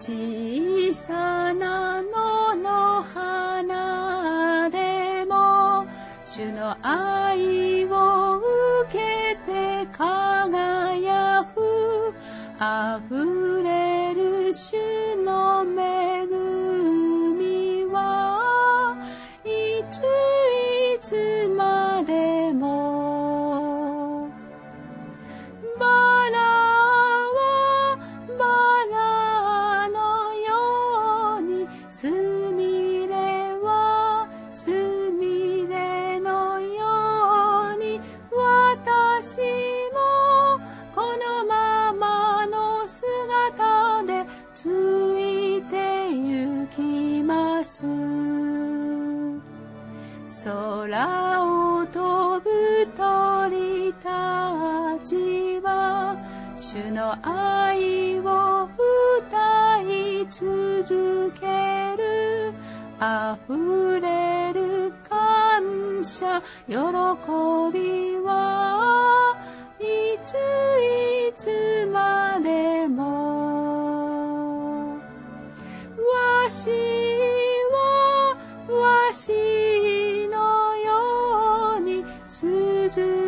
小さな野の花でも主の愛を受けて輝く、あふれる主の恵みはいついつまでも。バラはバラのように、すみれはすみれのように、私もこのままの姿でついて行きます。空を飛ぶ鳥たちは主の愛を歌い続ける、あふれる感謝喜びはいついつまでも。わしはわしのように鈴